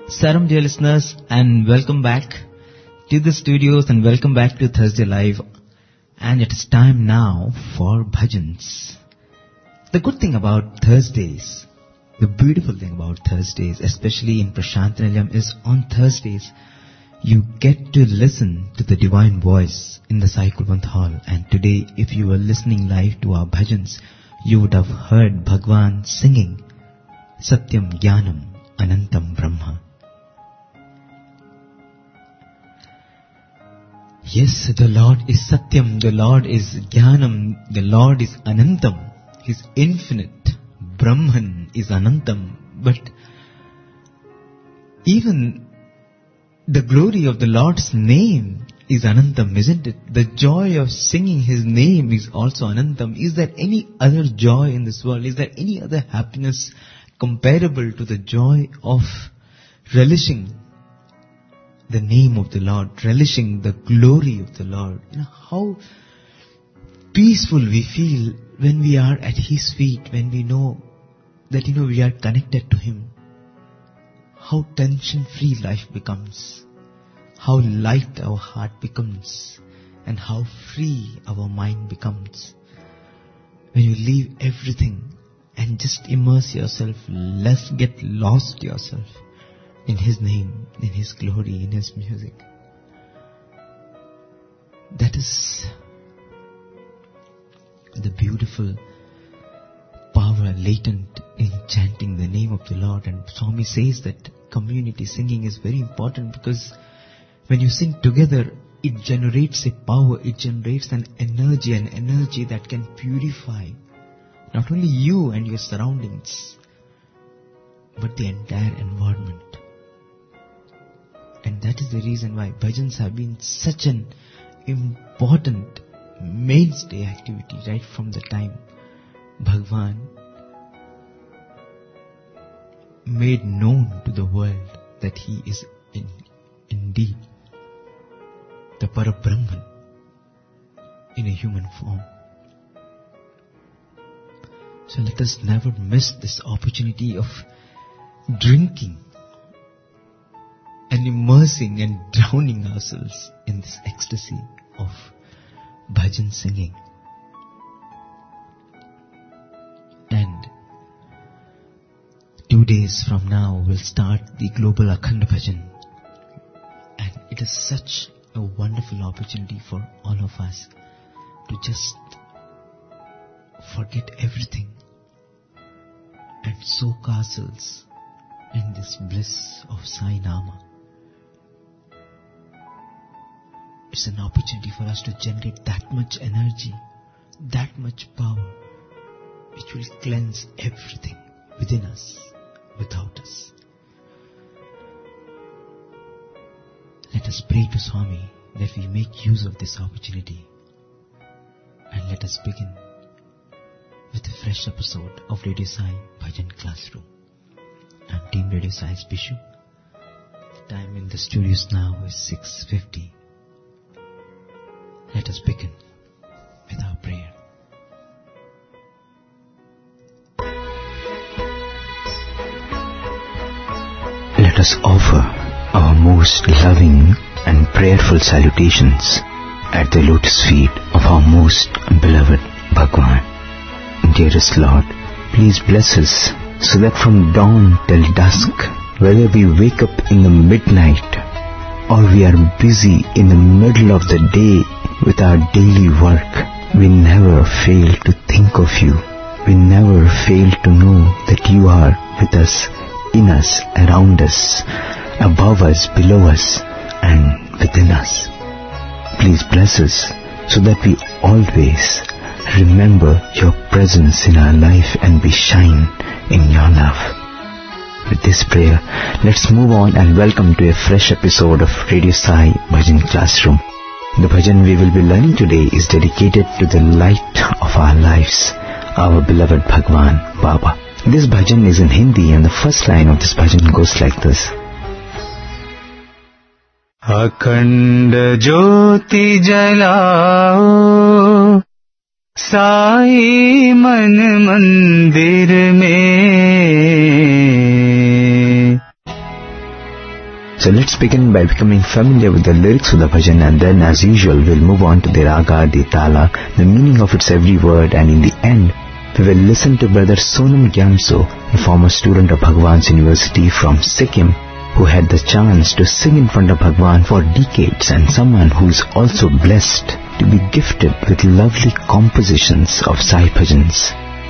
Salam, dear listeners, and welcome back to the studios and welcome back to Thursday Live. And it is time now for bhajans. The good thing about Thursdays, the beautiful thing about Thursdays, especially in Prashant Nilayam, is on Thursdays you get to listen to the divine voice in the Sai Kulwant Hall. And today, if you were listening live to our bhajans, you would have heard Bhagwan singing Satyam Jnanam Anantam Brahma. Yes, the Lord is Satyam, the Lord is Jnanam, the Lord is Anantam. He is infinite. Brahman is Anantam. But even the glory of the Lord's name is Anantam, isn't it? The joy of singing His name is also Anantam. Is there any other joy in this world? Is there any other happiness comparable to the joy of relishing the name of the Lord, relishing the glory of the Lord? How peaceful we feel when we are at His feet, when we know that, we are connected to Him. How tension-free life becomes, how light our heart becomes, and how free our mind becomes. When you leave everything and just immerse yourself, get lost yourself in His name, in His glory, in His music. That is the beautiful power latent in chanting the name of the Lord. And Swami says that community singing is very important because when you sing together, it generates a power, it generates an energy that can purify not only you and your surroundings, but the entire environment. And that is the reason why bhajans have been such an important mainstay activity right from the time Bhagwan made known to the world that He is indeed the Parabrahman in a human form. So let us never miss this opportunity of drinking and immersing and drowning ourselves in this ecstasy of bhajan singing. And 2 days from now we'll start the Global Akhand Bhajan. And it is such a wonderful opportunity for all of us to just forget everything and soak ourselves in this bliss of Sai Nama. It's an opportunity for us to generate that much energy, that much power, which will cleanse everything within us, without us. Let us pray to Swami that we make use of this opportunity. And let us begin with a fresh episode of Radio Sai Bhajan Classroom. I'm Team Radio Sai's Bishu. The time in the studios now is 6:50. Let us begin with our prayer. Let us offer our most loving and prayerful salutations at the lotus feet of our most beloved Bhagwan. Dearest Lord, please bless us so that from dawn till dusk, whether we wake up in the midnight or we are busy in the middle of the day with our daily work, we never fail to think of you. We never fail to know that you are with us, in us, around us, above us, below us, and within us. Please bless us so that we always remember your presence in our life and we shine in your love. With this prayer, let's move on and welcome to a fresh episode of Radio Sai Bhajan Classroom. The bhajan we will be learning today is dedicated to the light of our lives, our beloved Bhagwan Baba. This bhajan is in Hindi and the first line of this bhajan goes like this. अखंड ज्योति जलाओ साई मन मंदिर में, So let's begin by becoming familiar with the lyrics of the bhajan, and then as usual we'll move on to the raga, the tala, the meaning of its every word, and in the end we will listen to Brother Sonam Gyamso, a former student of Bhagwan's University from Sikkim, who had the chance to sing in front of Bhagwan for decades, and someone who is also blessed to be gifted with lovely compositions of Sai bhajans.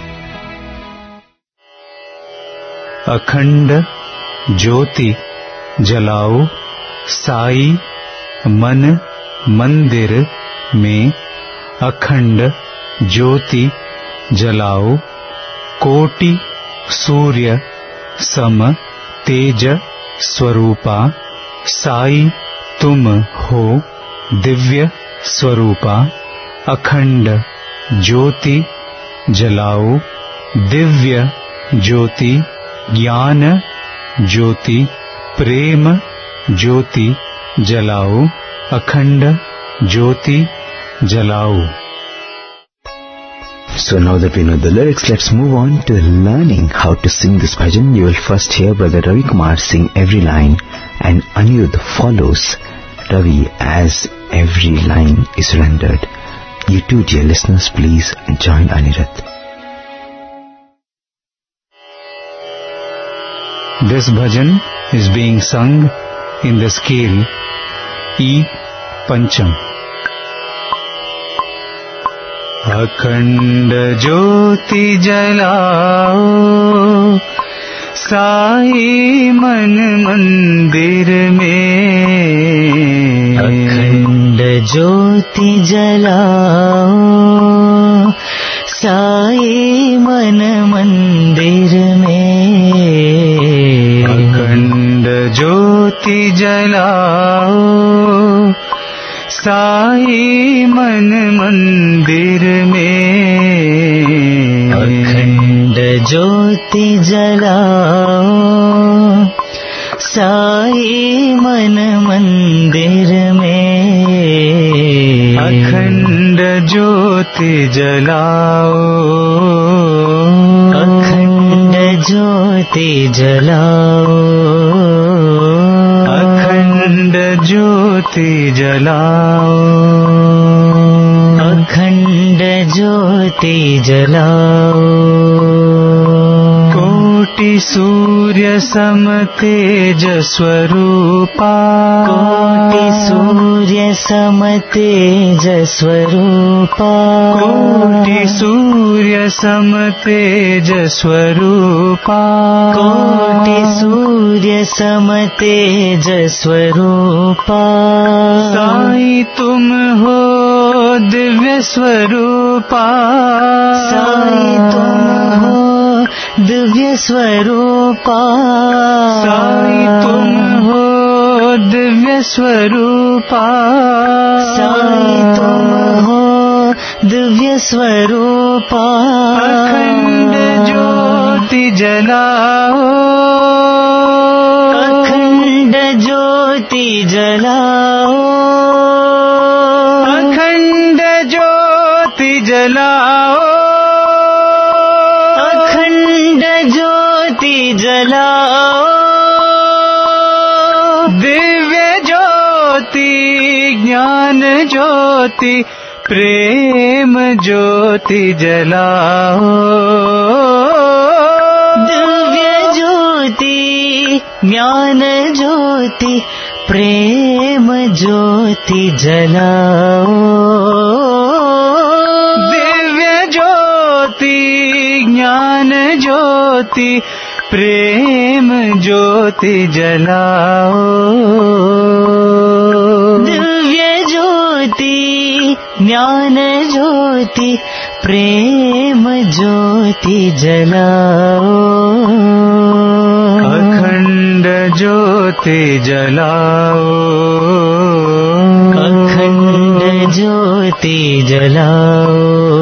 अखंड ज्योति जलाओ साई मन मंदिर में, अखंड ज्योति जलाओ कोटि सूर्य सम तेज स्वरूपा, साई तुम हो दिव्य स्वरूपा। अखंड ज्योति जलाओ दिव्य ज्योति, ज्ञान ज्योति प्रेम ज्योति जलाओ, अखंड ज्योति जलाओ. So now that we know the lyrics, let's move on to learning how to sing this bhajan. You will first hear Brother Ravi Kumar sing every line, and Anirudh follows Ravi as every line is rendered. You too, dear listeners, please join Anirudh. This bhajan is being sung in the scale E Pancham. अखंड ज्योति जलाओ साई मन मंदिर में, अखंड ज्योति जलाओ साई मन मंदिर में, अखंड ज्योति जलाओ साई मन मंदिर में, अखंड ज्योति जलाओ साई मन मंदिर में, अखंड ज्योति जलाओ, अखंड ज्योति जलाओ, अखंड ज्योति जलाओ, अखंड ज्योति जलाओ, कोटि सूर्य सम तेज स्वरूपा, कोटि सूर्य सम तेज स्वरूपा, कोटि सूर्य सम तेज स्वरूपा, कोटि सूर्य सम तेज स्वरूपा, साई तुम हो दिव्य स्वरूपा, साई तुम हो दिव्य स्वरूपा, साई तुम हो दिव्य स्वरूपा, साई तुम हो दिव्य स्वरूपा, अखंड ज्योति जलाओ, अखंड ज्योति जलाओ, अखंड ज्योति जलाओ, अखंड ज्योति जलाओ, दिव्य ज्योति ज्ञान ज्योति प्रेम ज्योति जलाओ, दिव्य ज्योति ज्ञान ज्योति प्रेम ज्योति जलाओ, दिव्य ज्योति ज्ञान ज्योति प्रेम ज्योति जलाओ, दिव्य ज्योति ज्ञान ज्योति प्रेम ज्योति जलाओ, अखंड ज्योति जलाओ, अखंड ज्योति जलाओ,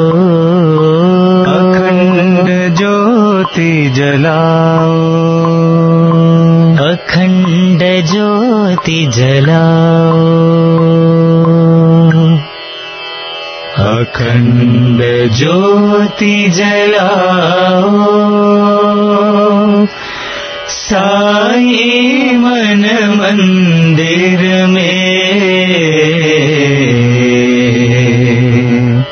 अखंड ज्योति जलाओ, अखंड ज्योति जलाओ, अखंड ज्योति जलाओ साई मन मंदिर में.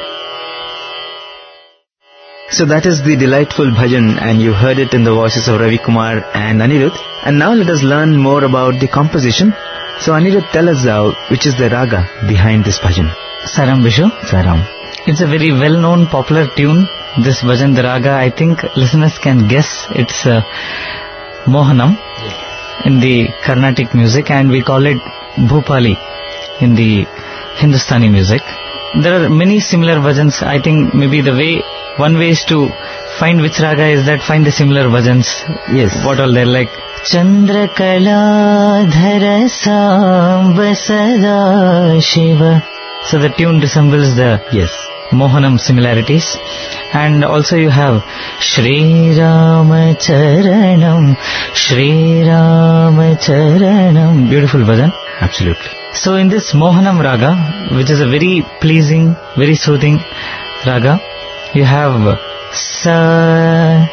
So that is the delightful bhajan, and you heard it in the voices of Ravi Kumar and Anirudh. And now let us learn more about the composition. So Anirudh, tell us which is the raga behind this bhajan. Saram Vishu. Saram. It's a very well-known popular tune. This bhajan, the raga, I think listeners can guess it's Mohanam in the Carnatic music, and we call it Bhupali in the Hindustani music. There are many similar bhajans. I think maybe one way is to find which raga is that, find the similar bhajans. Yes. What all they're like. Chandra Kala Dhara Samba Sada Shiva. So the tune resembles the Mohanam similarities. And also you have Shri Rama Charanam, Shri Rama Charanam. Beautiful bhajan. Absolutely. So in this Mohanam raga, which is a very pleasing, very soothing raga, you have Sa,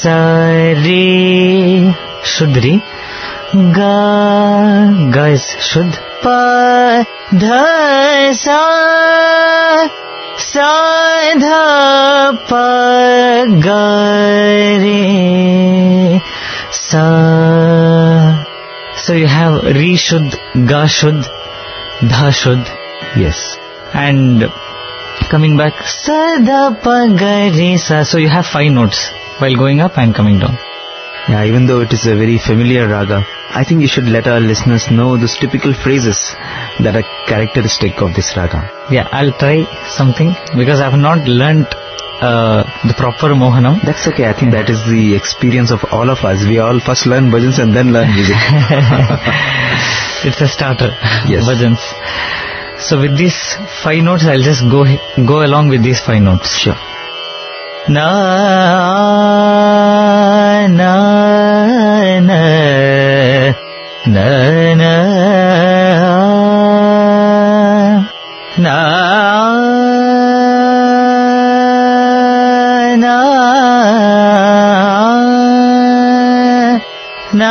Re, Shuddri, Ga is Shuddh, Pa, Dha, Sa, Dha, Pa, Ga, Re, Sa. So you have Re Shuddh, Ga Shuddh, Dha Shuddh. Yes. And coming back, Sa, Dha, Pa, Ga, Re, Sa. So you have 5 notes while going up and coming down. Yeah, even though it is a very familiar raga, I think you should let our listeners know those typical phrases that are characteristic of this raga. Yeah, I'll try something because I have not learnt the proper Mohanam. That's okay. I think that is the experience of all of us. We all first learn bhajans and then learn music. It's a starter. Yes. Bhajans. So with these 5 notes, I'll just go along with these 5 notes. Sure. Na na na na na na na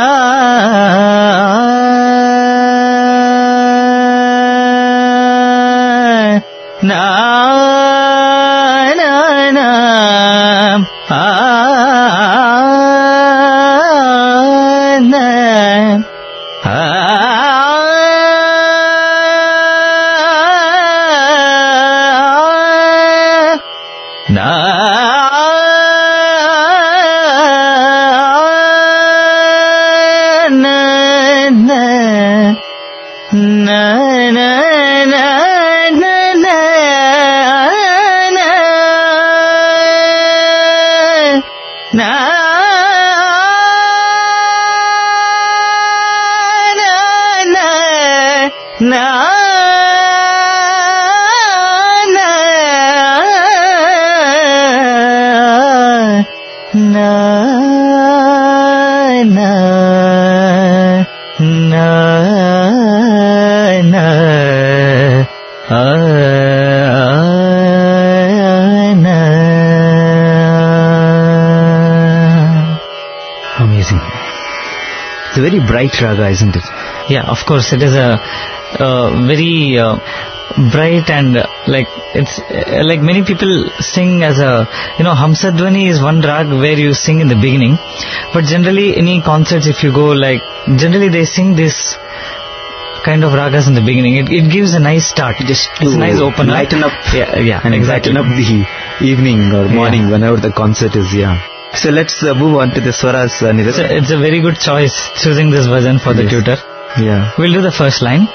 Amazing. It's a very bright raga, isn't it? Yeah, of course. It is a very bright and it's like many people sing as a, Hamsadvani is one rag where you sing in the beginning. But generally, any concerts, if you go, generally they sing this kind of ragas in the beginning. It gives a nice start. Just it's a nice opener. Lighten up. Yeah, and exactly. Lighten up the evening or morning whenever the concert is, So let's move on to the swaras, Anirudh. So it's a very good choice choosing this bhajan for the tutor. Yeah. We'll do the first line.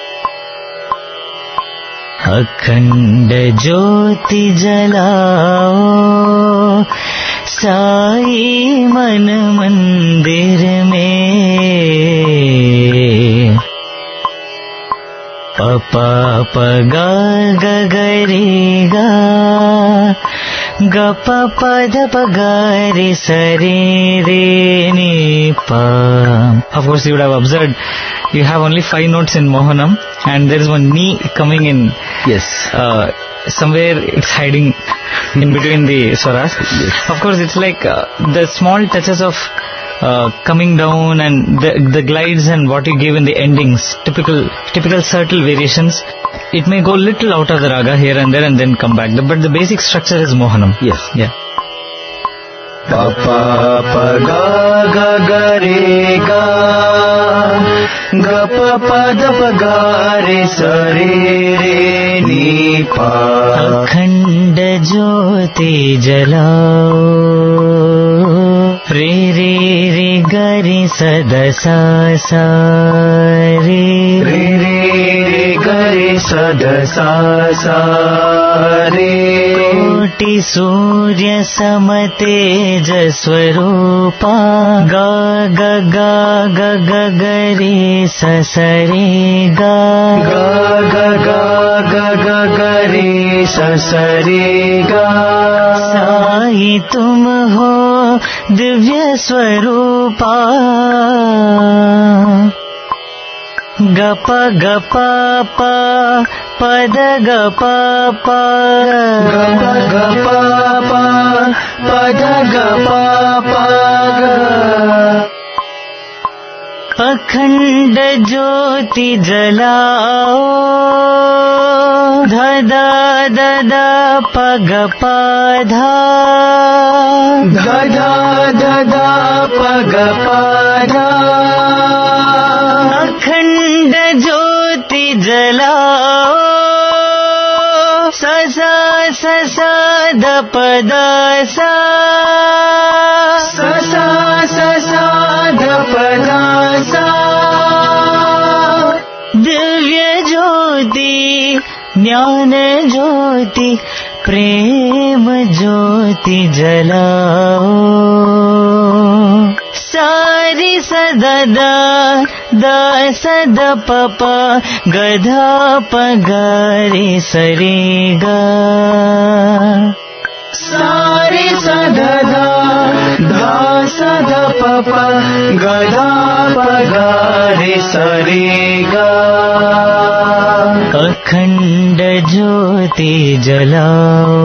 अखंड ज्योति जलाओ साई मन मंदिर में पपा पगा गगरे गा गप पद पगारे सरे रे नी पा. Of course, you would have observed you have only 5 notes in Mohanam, and there is one ni coming in. Yes. Somewhere it's hiding in between the swaras. Yes. Of course, it's like the small touches of coming down and the glides and what you give in the endings, typical subtle variations. It may go little out of the raga here and there and then come back. But the basic structure is Mohanam. Yes. Yeah. Pa pa pa ga ga ga re ga ga pa pa da pa ga re sa re re ni pa. अखंड ज्योति जलाओ रे रे रे ग रे सदा सा सा रे रे रे रे ग रे सदा सा सा रे. कोटि सूर्य समतेज स्वरूपा गा गा गा गा गा ग रे स स रे गा गा गा गा गा गा ग रे स स रे गा. साई तुम हो दिव्य स्वरूपा गप गप प पद गप प गप गप प पद गप प. अखंड ज्योति जलाओ धदा ददा पग पाधा धदा ददा पग पाधा. अखंड ज्योति जलाओ ससा ससा द पद सा ससा ससा ध पद सा. दिव्य ज्योति ज्ञान ज्योति प्रेम ज्योति जलाओ सारी सददा द सद पप गधा पगारे सरेगा सारे सददा धा सद पप गधा पगारे सरेगा. अखंड ज्योति जलाओ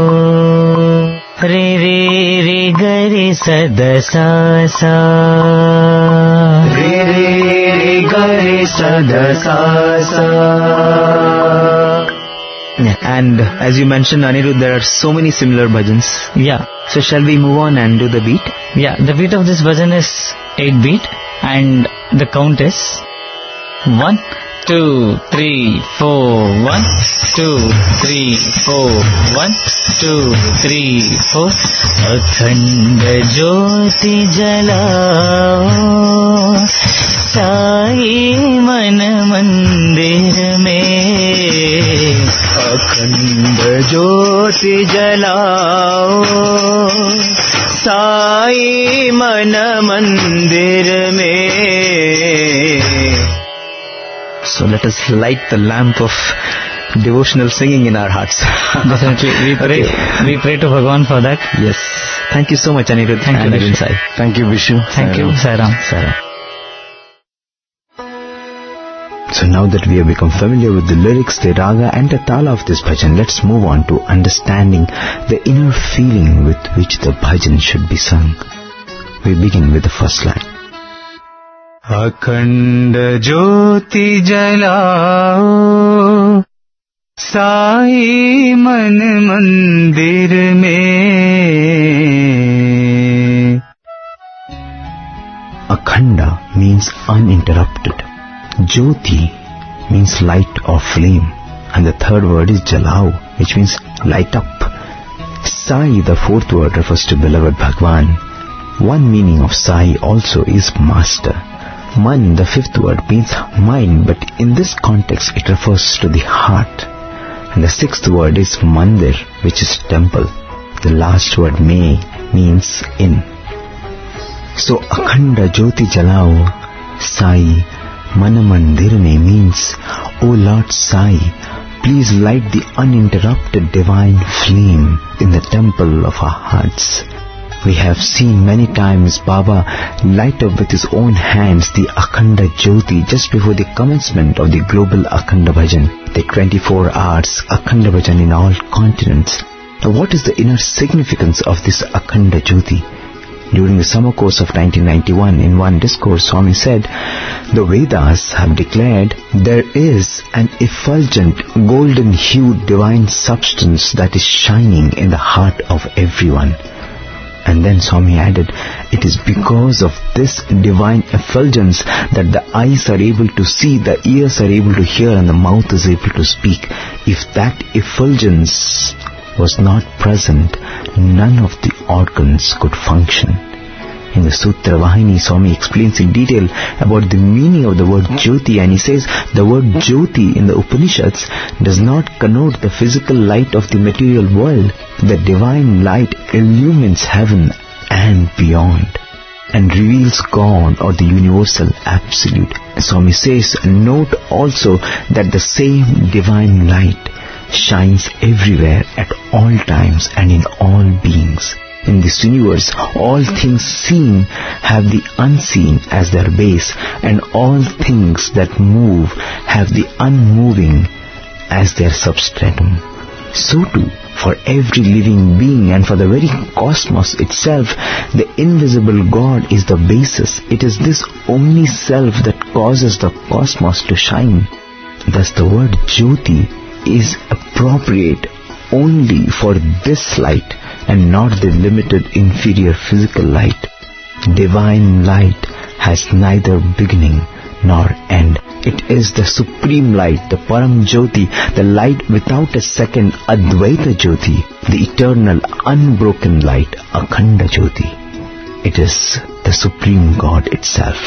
रे रे रे ग रे सद सा सा रे रे रे ग रे सद सा सा. And as you mentioned, Anirudh, there are so many similar bhajans. Yeah. So shall we move on and do the beat? Yeah, the beat of this bhajan is 8 beat and the count is 1, 2, 3, 4, 1, 2, 3, 4, 1, 2, 3, 4. अखंड ज्योति जलाओ साई मन मंदिर में. अखंड ज्योति जलाओ साई मन मंदिर में. So let us light the lamp of devotional singing in our hearts. Definitely, we pray to Bhagwan for that. Yes. Thank you so much, Anirudh. Thank you, Vishu. Sai. Thank you, Vishu. Thank you, Sairam. So now that we have become familiar with the lyrics, the raga and the tala of this bhajan, let's move on to understanding the inner feeling with which the bhajan should be sung. We begin with the first line. अखंड ज्योति जलाओ साई मन मंदिर में. Akhanda means uninterrupted. Jyoti means light or flame. And the third word is jalao, which means light up. Sai, the fourth word, refers to beloved Bhagwan. One meaning of Sai also is master. Man, the fifth word, means mind, but in this context it refers to the heart. And the sixth word is mandir, which is temple. The last word, me, means in. So Akhanda Jyoti Jalao Sai Mana Mandir mein means, O Lord Sai, please light the uninterrupted divine flame in the temple of our hearts. We have seen many times Baba light up with his own hands the Akhanda Jyoti just before the commencement of the global Akhanda Bhajan, the 24 hours Akhanda Bhajan in all continents. Now what is the inner significance of this Akhanda Jyoti? During the summer course of 1991, in one discourse, Swami said, "The Vedas have declared there is an effulgent, golden-hued divine substance that is shining in the heart of everyone." And then Swami added, "It is because of this divine effulgence that the eyes are able to see, the ears are able to hear, and the mouth is able to speak. If that effulgence was not present, none of the organs could function." In the Sutra Vahini, Swami explains in detail about the meaning of the word Jyoti, and he says the word Jyoti in the Upanishads does not connote the physical light of the material world. The divine light illumines heaven and beyond and reveals God or the universal absolute. Swami says, note also that the same divine light shines everywhere at all times and in all beings. In this universe, all things seen have the unseen as their base, and all things that move have the unmoving as their substratum. So too, for every living being and for the very cosmos itself, the invisible God is the basis. It is this omni-self that causes the cosmos to shine. Thus the word Jyoti is appropriate only for this light and not the limited inferior physical light. Divine light has neither beginning nor end. It is the supreme light, the Param Jyoti, the light without a second, Advaita Jyoti, the eternal unbroken light, Akhanda Jyoti. It is the supreme God itself.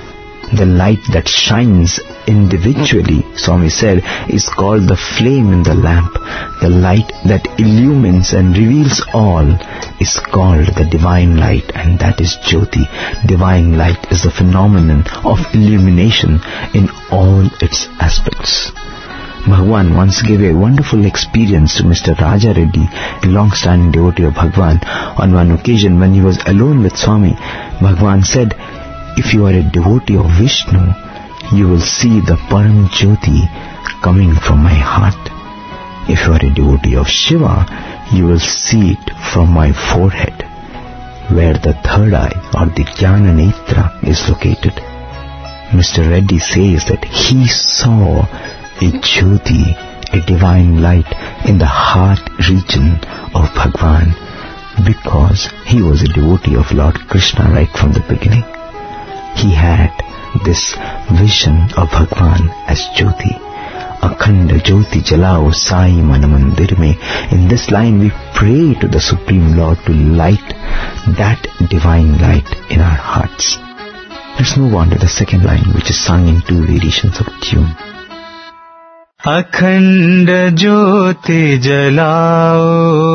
The light that shines individually, Swami said, is called the flame in the lamp. The light that illumines and reveals all is called the divine light, and that is Jyoti. Divine light is the phenomenon of illumination in all its aspects. Bhagwan once gave a wonderful experience to Mr. Raja Reddy, a long-standing devotee of Bhagwan. On one occasion when he was alone with Swami, Bhagwan said, "If you are a devotee of Vishnu, you will see the Param Jyoti coming from my heart. If you are a devotee of Shiva, you will see it from my forehead, where the third eye or the Jnana Netra is located." Mr. Reddy says that he saw a Jyoti, a divine light, in the heart region of Bhagwan because he was a devotee of Lord Krishna right from the beginning. He had this vision of Bhagwan as Jyoti. Akhanda Jyoti Jalao Sai Manamandir mein. In this line we pray to the Supreme Lord to light that divine light in our hearts. Let's move on to the second line, which is sung in two variations of tune. Akhanda Jyoti Jalao.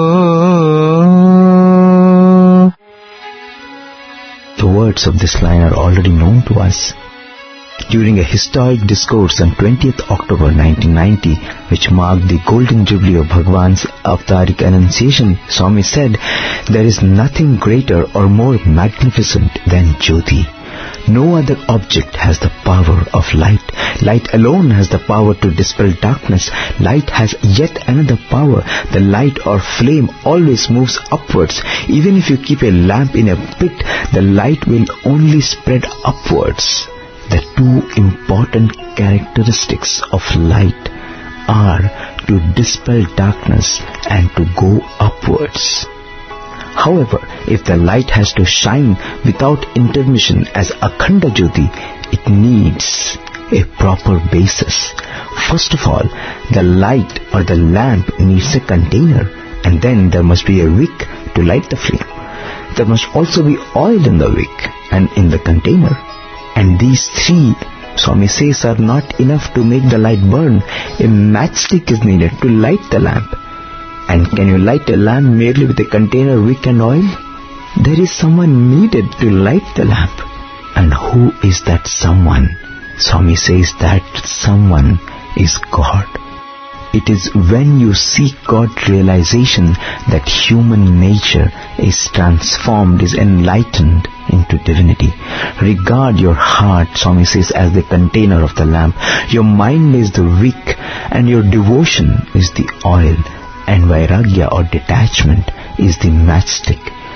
The words of this line are already known to us. During a historic discourse on 20th October 1990, which marked the golden jubilee of Bhagwan's Avtaric Annunciation, Swami said, "There is nothing greater or more magnificent than Jyoti. No other object has the power of light. Light alone has the power to dispel darkness. Light has yet another power. The light or flame always moves upwards. Even if you keep a lamp in a pit, the light will only spread upwards. The two important characteristics of light are to dispel darkness and to go upwards. However, if the light has to shine without intermission as Akhanda Jyoti, it needs a proper basis. First of all, the light or the lamp needs a container, and then there must be a wick to light the flame. There must also be oil in the wick and in the container. And these three, Swami says, are not enough to make the light burn. A matchstick is needed to light the lamp. And can you light a lamp merely with a container, wick and oil? There is someone needed to light the lamp. And who is that someone? Swami says that someone is God. It is when you seek God realization that human nature is transformed, is enlightened into divinity. Regard your heart, Swami says, as the container of the lamp. Your mind is the wick and your devotion is the oil, and vairagya or detachment is the matchstick.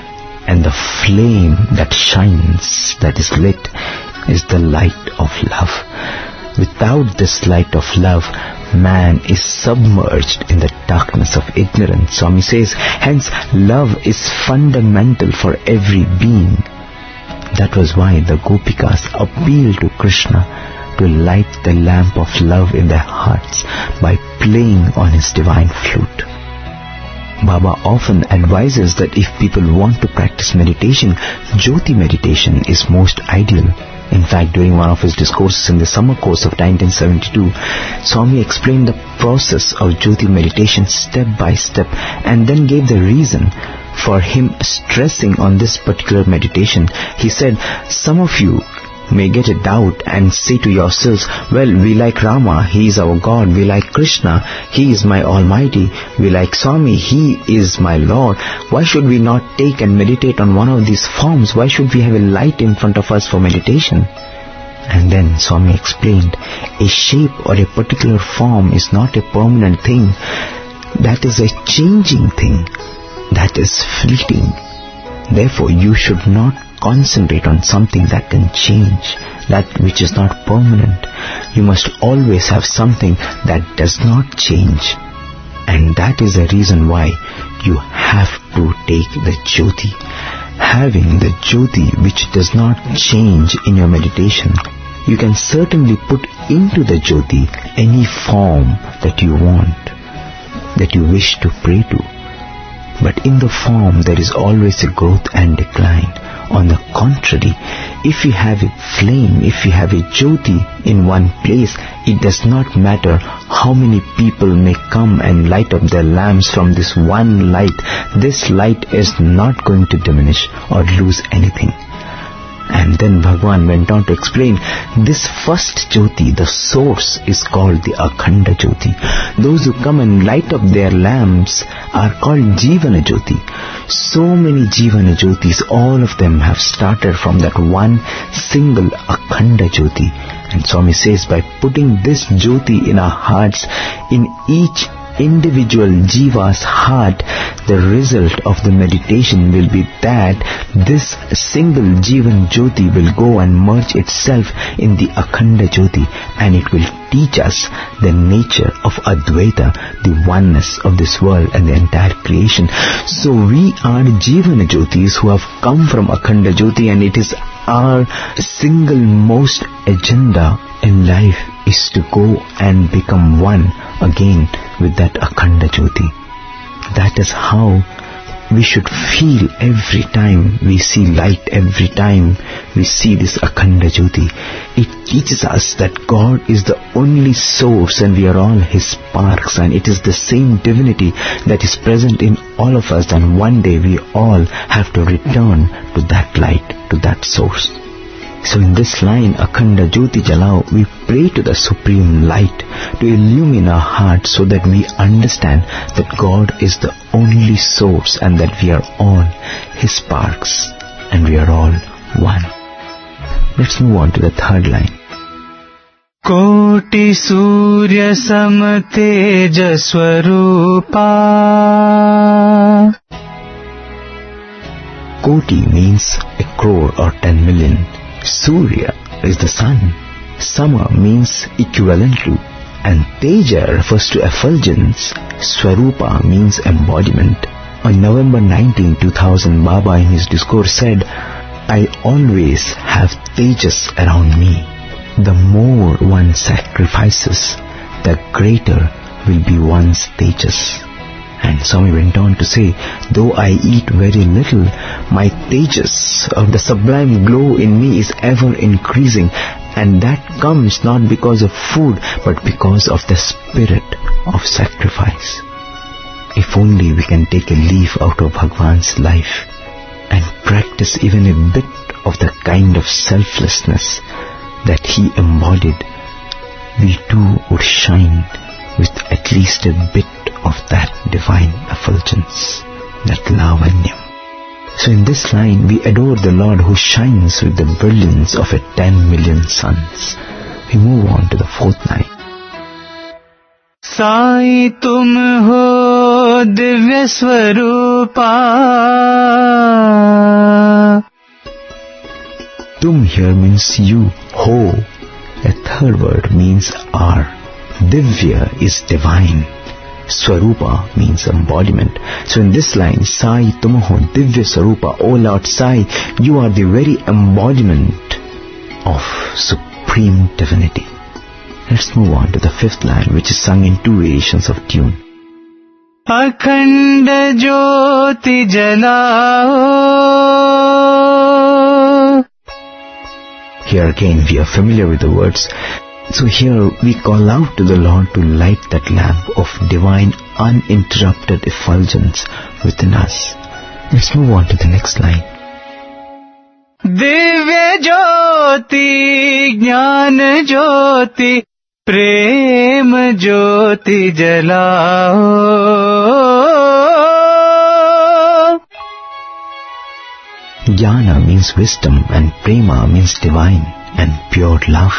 And the flame that shines, that is lit, is the light of love. Without this light of love, man is submerged in the darkness of ignorance. Swami says, hence love is fundamental for every being. That was why the Gopikas appealed to Krishna to light the lamp of love in their hearts by playing on his divine flute. Baba often advises that if people want to practice meditation, Jyoti meditation is most ideal. In fact, during one of his discourses in the summer course of 1972, Swami explained the process of Jyoti meditation step by step and then gave the reason for him stressing on this particular meditation. He said, some of you may get a doubt and say to yourselves, well, we like Rama, he is our God. We like Krishna, he is my Almighty. We like Swami, he is my Lord. Why should we not take and meditate on one of these forms? Why should we have a light in front of us for meditation? And then Swami explained, a shape or a particular form is not a permanent thing. That is a changing thing. That is fleeting. Therefore, you should not concentrate on something that can change, that which is not permanent. You must always have something that does not change. And that is the reason why you have to take the Jyoti. Having the Jyoti which does not change in your meditation, you can certainly put into the Jyoti any form that you want, that you wish to pray to. But in the form there is always a growth and decline. On the contrary, if you have a flame, if you have a Jyoti in one place, it does not matter how many people may come and light up their lamps from this one light. This light is not going to diminish or lose anything. And then Bhagwan went on to explain, this first Jyoti, the source, is called the Akhanda Jyoti. Those who come and light up their lamps are called Jivana Jyoti. So many Jivana Jyotis, all of them have started from that one single Akhanda Jyoti. And Swami says, by putting this Jyoti in our hearts, in each individual Jiva's heart, the result of the meditation will be that this single Jivan Jyoti will go and merge itself in the Akhanda Jyoti, and it will teach us the nature of Advaita, the oneness of this world and the entire creation. So we are Jivana Jyotis who have come from Akhanda Jyoti, and it is our single most agenda in life is to go and become one again with that Akhanda Jyoti. That is how we should feel every time we see light, every time we see this Akhanda Jyoti. It teaches us that God is the only source and we are all His sparks, and it is the same divinity that is present in all of us, and one day we all have to return to that light, to that source. So in this line, Akhanda Jyoti Jalao, we pray to the Supreme Light to illumine our hearts so that we understand that God is the only source and that we are all His sparks and we are all one. Let's move on to the third line. Koti Surya Sam Teja Swarupa. Koti means a crore or 10 million. Surya is the sun. Sama means equivalent to, and Teja refers to effulgence. Swarupa means embodiment. On November 19, 2000, Baba in his discourse said, I always have Tejas around me. The more one sacrifices, the greater will be one's Tejas. And Swami went on to say, though I eat very little, my Tejas, or the sublime glow in me, is ever increasing, and that comes not because of food, but because of the spirit of sacrifice. If only we can take a leaf out of Bhagwan's life and practice even a bit of the kind of selflessness that he embodied, we too would shine with at least a bit of that divine effulgence, that lavanyam. So in this line, we adore the Lord who shines with the brilliance of a 10 million suns. We move on to the fourth line. Sai tum ho divya swarup Tum here means you. Ho, a third word, means are. Divya is divine. Swarupa means embodiment. So in this line, Sai Tumaho Divya Swarupa, O Lord Sai, you are the very embodiment of supreme divinity. Let's move on to the fifth line, which is sung in two variations of tune. Akhanda Jyoti Jalao. Here again we are familiar with the words. So here we call out to the Lord to light that lamp of divine uninterrupted effulgence within us. Let's move on to the next line. Divya Jyoti, Jnana Jyoti, Prema Jyoti Jalao. Jnana means wisdom and Prema means divine and pure love.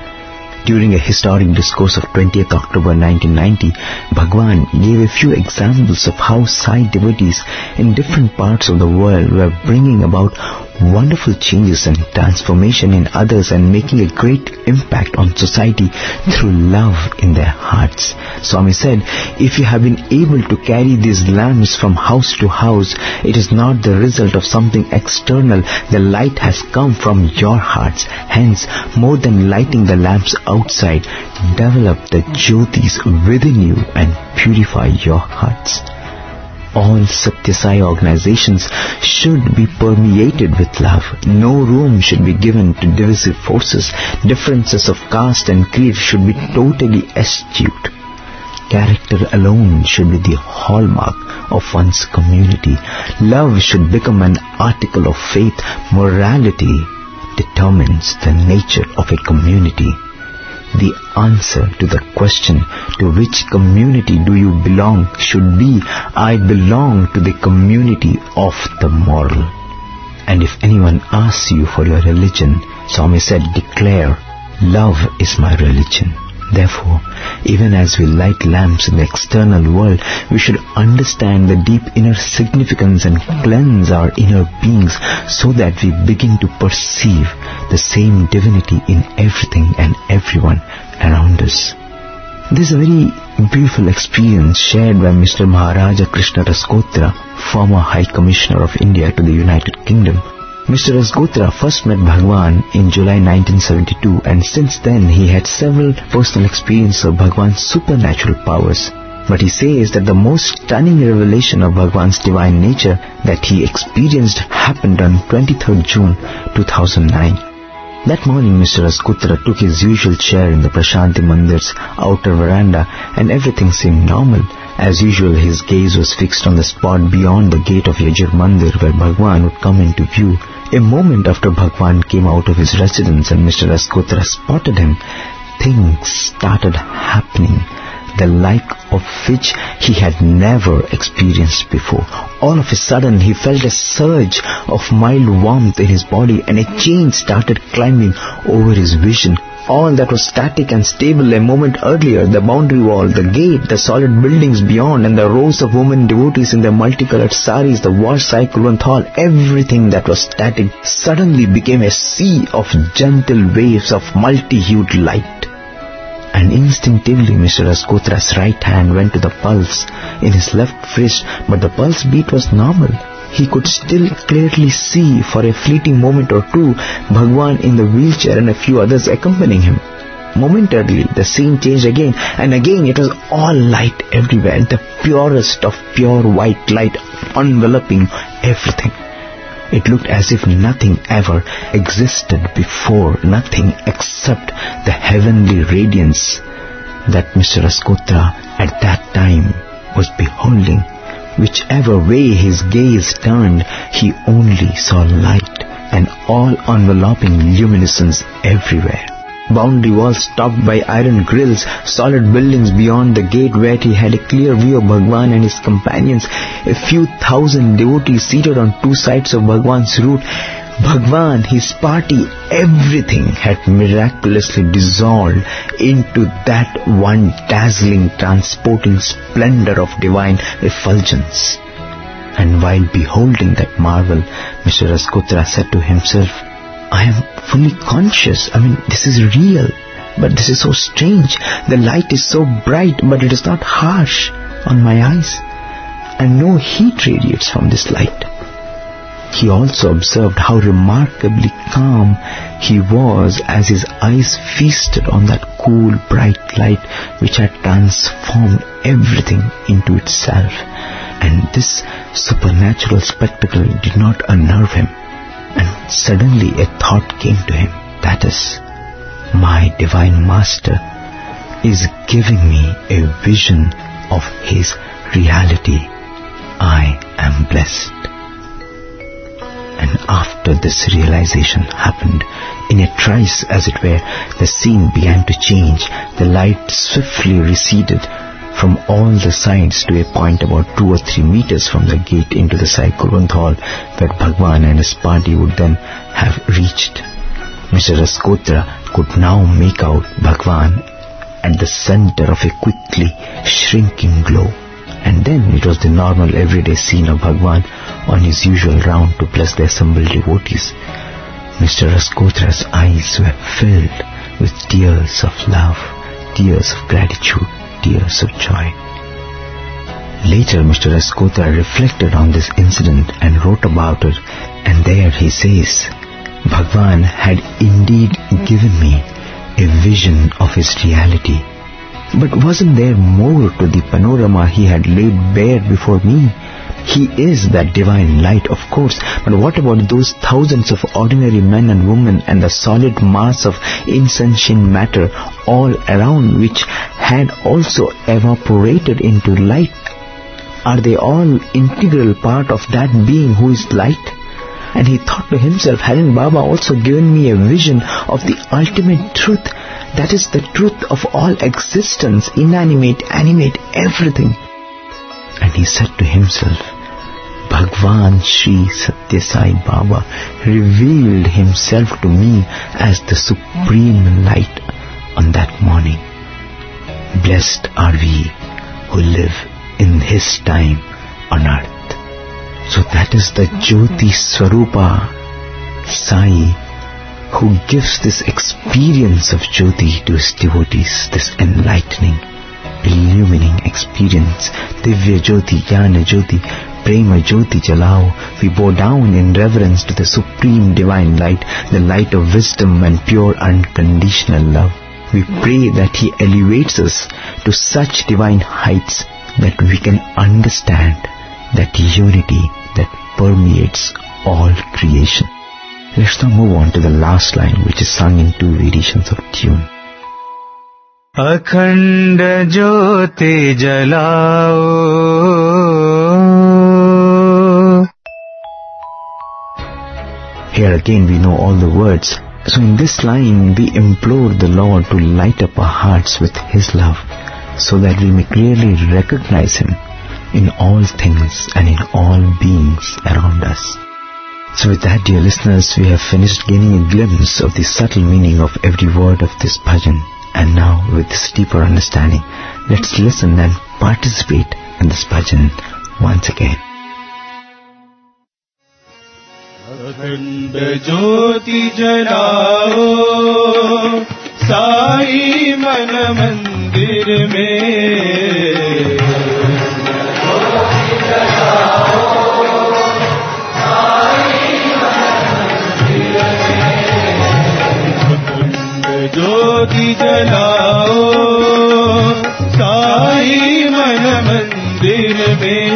During a historic discourse of 20th October 1990, Bhagwan gave a few examples of how Sai devotees in different parts of the world were bringing about wonderful changes and transformation in others and making a great impact on society through love in their hearts. Swami said, if you have been able to carry these lamps from house to house, it is not the result of something external. The light has come from your hearts. Hence, more than lighting the lamps outside, develop the jyotis within you and purify your hearts. All Satya Sai organizations should be permeated with love. No room should be given to divisive forces. Differences of caste and creed should be totally eschewed. Character alone should be the hallmark of one's community. Love should become an article of faith. Morality determines the nature of a community. The answer to the question, to which community do you belong, should be, I belong to the community of the moral. And if anyone asks you for your religion, Swami said, declare, love is my religion. Therefore, even as we light lamps in the external world, we should understand the deep inner significance and cleanse our inner beings so that we begin to perceive the same divinity in everything and everyone around us. This is a very beautiful experience shared by Mr. Maharaja Krishna Raskotra, former High Commissioner of India to the United Kingdom. Mr. Raskotra first met Bhagwan in July 1972, and since then he had several personal experiences of Bhagwan's supernatural powers. But he says that the most stunning revelation of Bhagwan's divine nature that he experienced happened on 23rd June 2009. That morning, Mr. Raskotra took his usual chair in the Prashanti Mandir's outer veranda, and everything seemed normal. As usual, his gaze was fixed on the spot beyond the gate of Yajur Mandir where Bhagwan would come into view. A moment after Bhagwan came out of his residence and Mr. Raskotra spotted him, things started happening, the like of which he had never experienced before. All of a sudden, he felt a surge of mild warmth in his body, and a change started climbing over his vision. All that was static and stable a moment earlier, the boundary wall, the gate, the solid buildings beyond, and the rows of women devotees in their multicolored saris, the wash cycle and hall, everything that was static suddenly became a sea of gentle waves of multi-hued light. And instinctively Mr. Raskotra's right hand went to the pulse in his left wrist, but the pulse beat was normal. He could still clearly see for a fleeting moment or two Bhagwan in the wheelchair and a few others accompanying him. Momentarily, the scene changed again, and again it was all light everywhere, the purest of pure white light enveloping everything. It looked as if nothing ever existed before, nothing except the heavenly radiance that Mr. Raskotra at that time was beholding. Whichever way his gaze turned, he only saw light and all-enveloping luminescence everywhere. Boundary walls topped by iron grills, solid buildings beyond the gate where he had a clear view of Bhagwan and his companions, a few thousand devotees seated on two sides of Bhagwan's route. Bhagwan, his party, everything had miraculously dissolved into that one dazzling, transporting splendor of divine effulgence. And while beholding that marvel, Mr. Raskotra said to himself, I am fully conscious. This is real. But this is so strange. The light is so bright, but it is not harsh on my eyes. And no heat radiates from this light. He also observed how remarkably calm he was as his eyes feasted on that cool, bright light which had transformed everything into itself. And this supernatural spectacle did not unnerve him. And suddenly a thought came to him, that is, my Divine Master is giving me a vision of His reality. I am blessed. And after this realization happened, in a trice as it were, the scene began to change. The light swiftly receded from all the sides to a point about 2 or 3 meters from the gate into the Sai Kulwant hall, where Bhagwan and his party would then have reached. Mr. Raskotra could now make out Bhagwan at the center of a quickly shrinking glow. And then it was the normal everyday scene of Bhagwan on his usual round to bless the assembled devotees. Mr. Raskotra's eyes were filled with tears of love, tears of gratitude, tears of joy. Later, Mr. Raskotra reflected on this incident and wrote about it, and there he says, Bhagwan had indeed given me a vision of his reality. But wasn't there more to the panorama he had laid bare before me? He is that divine light, of course, but what about those thousands of ordinary men and women and the solid mass of insentient matter all around which had also evaporated into light? Are they all integral part of that being who is light? And he thought to himself, hadn't Baba also given me a vision of the ultimate truth? That is the truth of all existence, inanimate, animate, everything. And he said to himself, Bhagwan Sri Satya Sai Baba revealed himself to me as the supreme light on that morning. Blessed are we who live in his time on earth. So that is the Jyoti Swarupa Sai who gives this experience of Jyoti to his devotees, this enlightening, illumining experience. Divya Jyoti, Jnana Jyoti, Prema Jyoti Jalao. We bow down in reverence to the supreme divine light, the light of wisdom and pure unconditional love. We pray that He elevates us to such divine heights that we can understand that unity that permeates all creation. Let's now move on to the last line, which is sung in 2 variations of tune. Akhand Jyoti Jalao. Here again we know all the words. So in this line we implore the Lord to light up our hearts with His love, so that we may clearly recognize Him in all things and in all beings around us. So with that, dear listeners, we have finished gaining a glimpse of the subtle meaning of every word of this bhajan. And now, with this deeper understanding, let's listen and participate in this bhajan once again. अखंड ज्योति जलाओ साई मन मंदिर में, ज्योति जलाओ साई मन मंदिर में,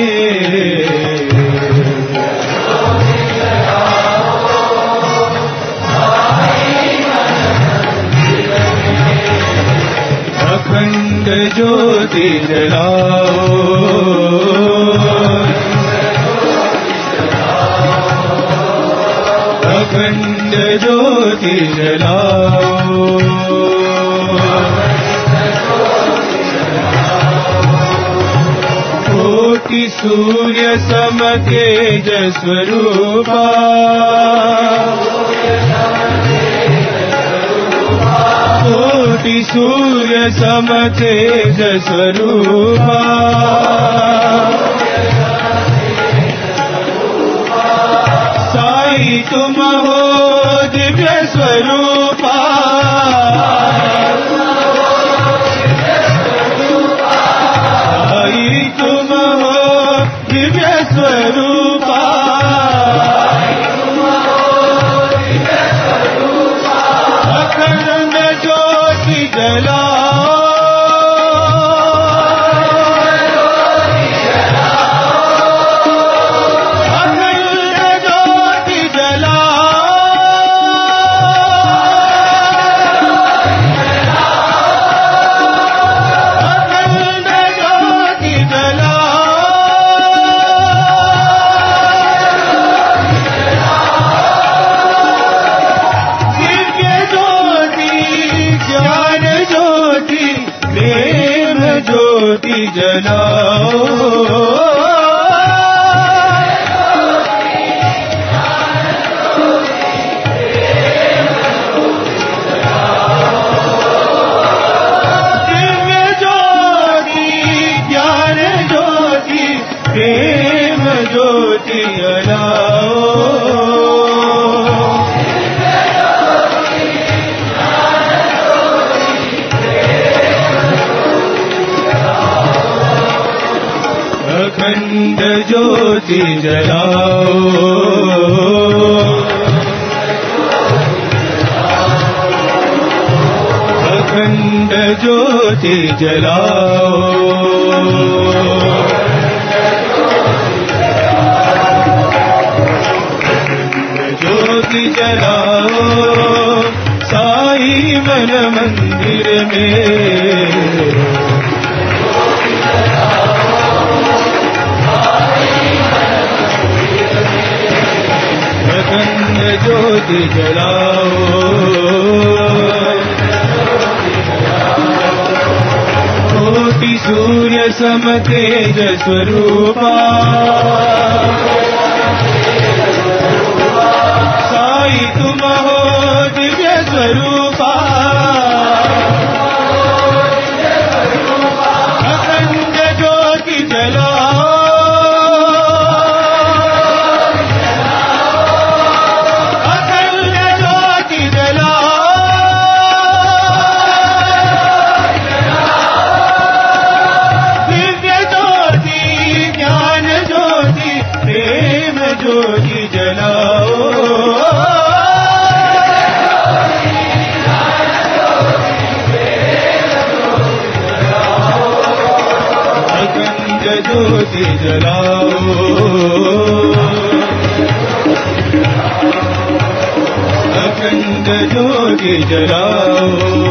अखंड ज्योति जलाओ, अखंड ज्योति जलाओ, कोटि सूर्य सम तेज स्वरूपा, कोटि सूर्य सम तेज स्वरूपा, साई तुम हो दिव्य स्वरूपा साई तुम हो दिव्य स्वरूपा अखंड ज्योति जलाओ ज्योति जलाओ अखंड ज्योति जलाओ ज्योति जलाओ साई मन मंदिर में अखंड ज्योति जलाओ कोटि सूर्य सम तेज स्वरूपा साई तुम हो दिव्य स्वरूपा अखंड ज्योति जलाओ ज्योति जलाओ अखंड ज्योति जलाओ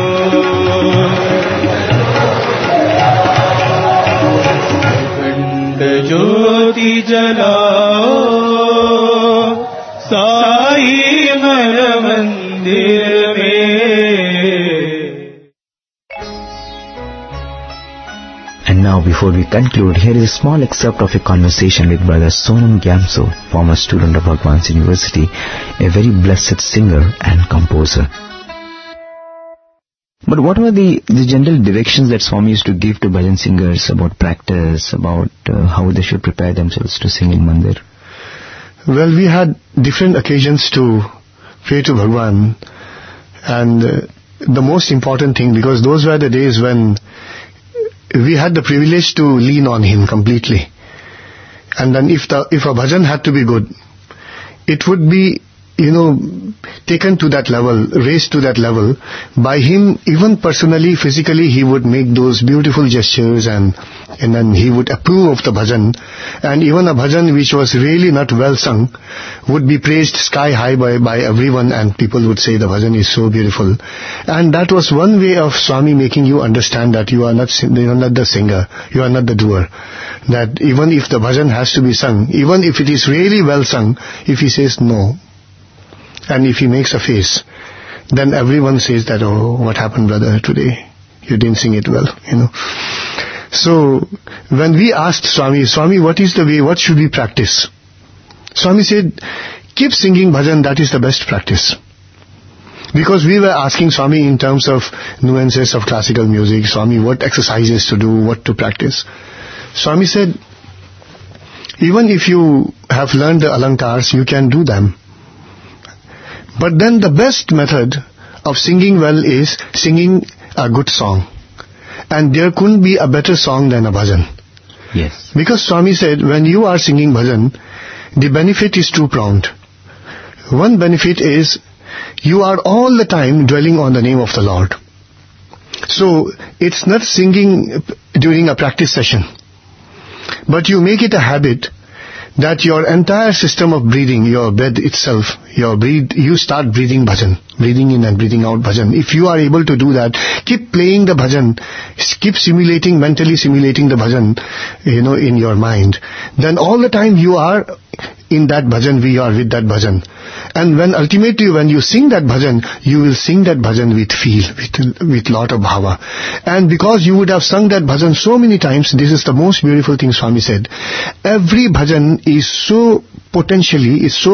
अखंड ज्योति जलाओ साई मन मंदिर में। And now, before we conclude, here is a small excerpt of a conversation with Brother Sonam Gyamso, former student of Bhagwan's University, a very blessed singer and composer. But what were the general directions that Swami used to give to bhajan singers about practice, about how they should prepare themselves to sing in mandir? Well, we had different occasions to pray to Bhagwan, and the most important thing, because those were the days when we had the privilege to lean on him completely. And then if a bhajan had to be good, it would be, taken to that level, raised to that level by him. Even personally, physically, he would make those beautiful gestures, and then he would approve of the bhajan. And even a bhajan which was really not well sung would be praised sky high by everyone, and people would say the bhajan is so beautiful. And that was one way of Swami making you understand that you are not the singer, you are not the doer. That even if the bhajan has to be sung, even if it is really well sung, if he says no, and if he makes a face, then everyone says that, oh, what happened, brother, today? You didn't sing it well, So, when we asked Swami, what is the way, what should we practice? Swami said, keep singing bhajan, that is the best practice. Because we were asking Swami in terms of nuances of classical music, Swami, what exercises to do, what to practice. Swami said, even if you have learned the alankars, you can do them. But then the best method of singing well is singing a good song. And there couldn't be a better song than a bhajan. Yes. Because Swami said, when you are singing bhajan, the benefit is two-pronged. One benefit is, you are all the time dwelling on the name of the Lord. So, it's not singing during a practice session, but you make it a habit that your entire system of breathing, your breath itself, you start breathing bhajan, breathing in and breathing out bhajan. If you are able to do that, keep playing the bhajan, keep mentally simulating the bhajan, in your mind, then all the time you are in that bhajan, we are with that bhajan. And ultimately when you sing that bhajan, you will sing that bhajan with feel, with lot of bhava. And because you would have sung that bhajan so many times, this is the most beautiful thing Swami said. Every bhajan is so potential,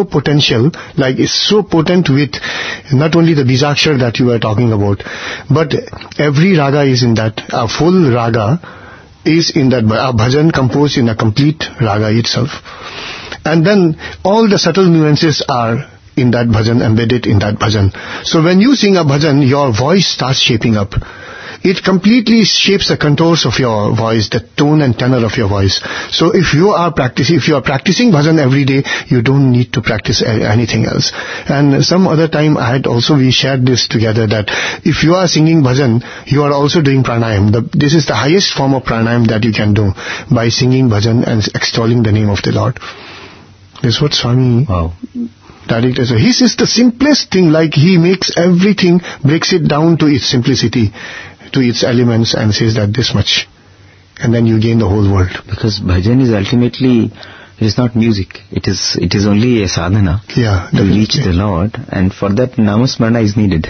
like it's so potent with not only the Bijakshar that you were talking about, but every raga is in that, a full raga is in that, a bhajan composed in a complete raga itself. And then all the subtle nuances are in that bhajan, embedded in that bhajan. So when you sing a bhajan, your voice starts shaping up. It completely shapes the contours of your voice, the tone and tenor of your voice. So if you are practicing bhajan every day, you don't need to practice anything else. And some other time we shared this together, that if you are singing bhajan, you are also doing pranayam. This is the highest form of pranayam that you can do, by singing bhajan and extolling the name of the Lord. That's what Swami directed. So his is the simplest thing, like he makes everything, breaks it down to its simplicity, to its elements, and says that this much. And then you gain the whole world. Because bhajan is ultimately, it is not music. It is only a sadhana to reach the Lord, and for that namasmarana is needed.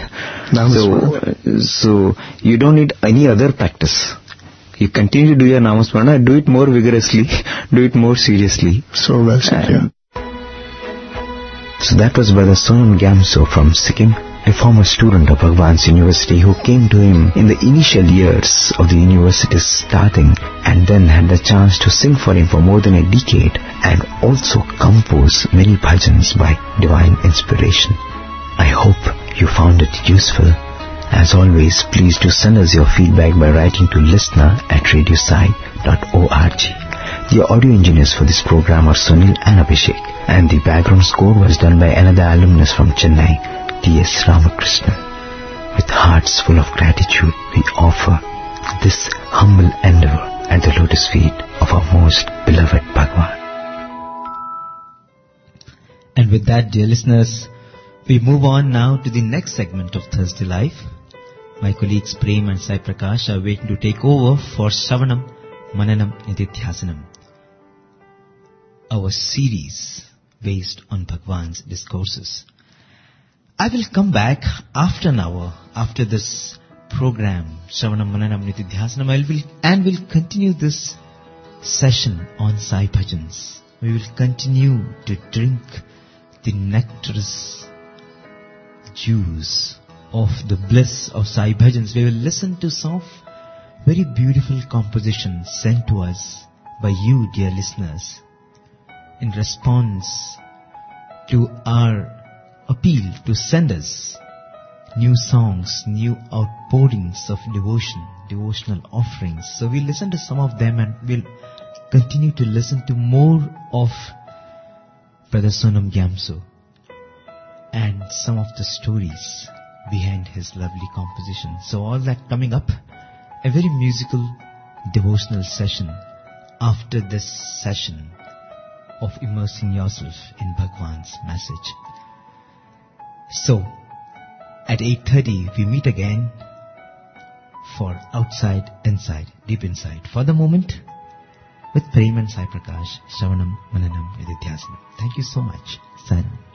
So you don't need any other practice. You continue to do your namasmarana, do it more vigorously, do it more seriously. So well said, So that was Brother Sonam Gyamso from Sikkim, a former student of Bhagwan's University who came to him in the initial years of the university's starting, and then had the chance to sing for him for more than a decade, and also compose many bhajans by divine inspiration. I hope you found it useful. As always, please do send us your feedback by writing to listener@radiosai.org. The audio engineers for this program are Sunil and Abhishek, and the background score was done by another alumnus from Chennai, T.S. Ramakrishnan. With hearts full of gratitude, we offer this humble endeavor at the lotus feet of our most beloved Bhagwan. And with that, dear listeners, we move on now to the next segment of Thursday Live. My colleagues Prem and Sai Prakash are waiting to take over for Shravanam, Mananam, Nididhyasanam, our series based on Bhagwan's discourses. I will come back after an hour after this program, Shravanam, Mananam, Nididhyasanam, and we'll continue this session on Sai Bhajans. We will continue to drink the nectarous juice of the bliss of Sai Bhajans. We will listen to some of very beautiful compositions sent to us by you, dear listeners, in response to our appeal to send us new songs, new outpourings of devotional offerings. So we'll listen to some of them, and we'll continue to listen to more of Brother Sonam Gyamso and some of the stories behind his lovely composition. So all that coming up, a very musical devotional session after this session of immersing yourself in Bhagwan's message. So, at 8:30 we meet again for Outside, Inside, Deep Inside. For the moment, with Prem and Sai Prakash, Shravanam, Mananam, Nididhyasanam. Thank you so much. Saram.